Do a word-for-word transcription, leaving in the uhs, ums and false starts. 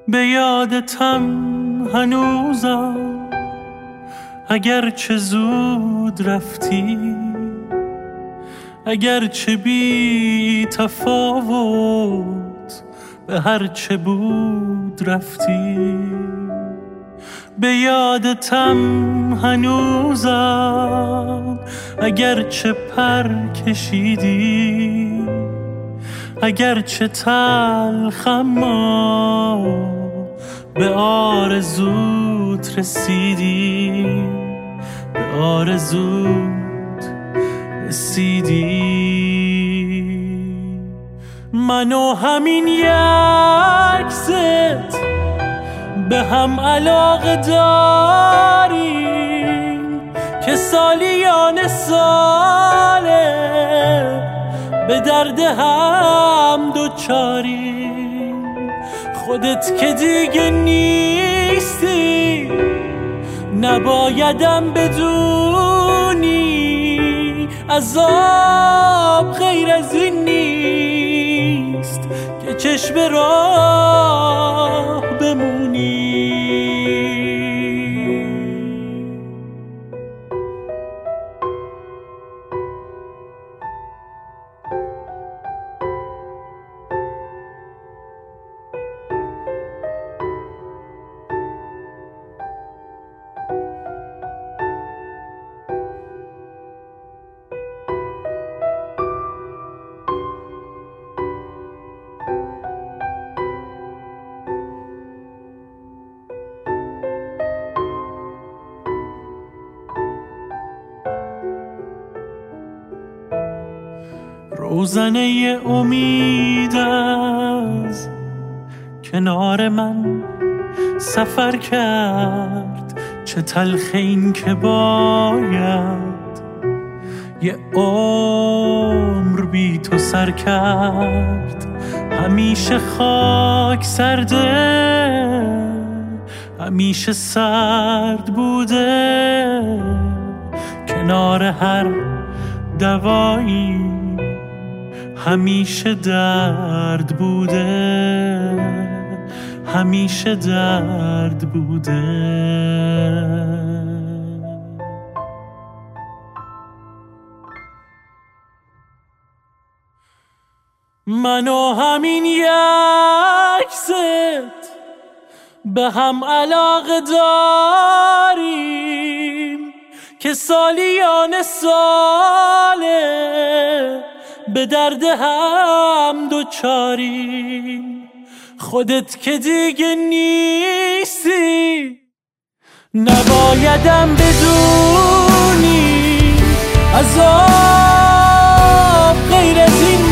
به یادتم هنوزم، اگرچه زود رفتی، اگرچه بی تفاوت به هرچه بود رفتی. به یادتم هنوزم، اگرچه پر کشیدی، اگرچه تلخم ما به آرزوت رسیدی، به آرزوت رسیدی. من و همین یکست به هم علاقه داریم که سالیان ساله به درد هم دوچاریم. خودت که دیگه نیستی، نبایدم بدونی عذاب غیر از این نیست که چشم راه بمونی. روزنه امید از کنار من سفر کرد، چه تلخ این که باید یه عمر بی تو سر کرد. همیشه خاک سرده، همیشه سرد بوده، کنار هر دوایی همیشه درد بوده، همیشه درد بوده. من و همین یکست به هم علاقه داریم که سالیان ساله به درد هم دوچاریم. خودت که دیگه نیستی، نبایدم بدونی عذاب غیر از این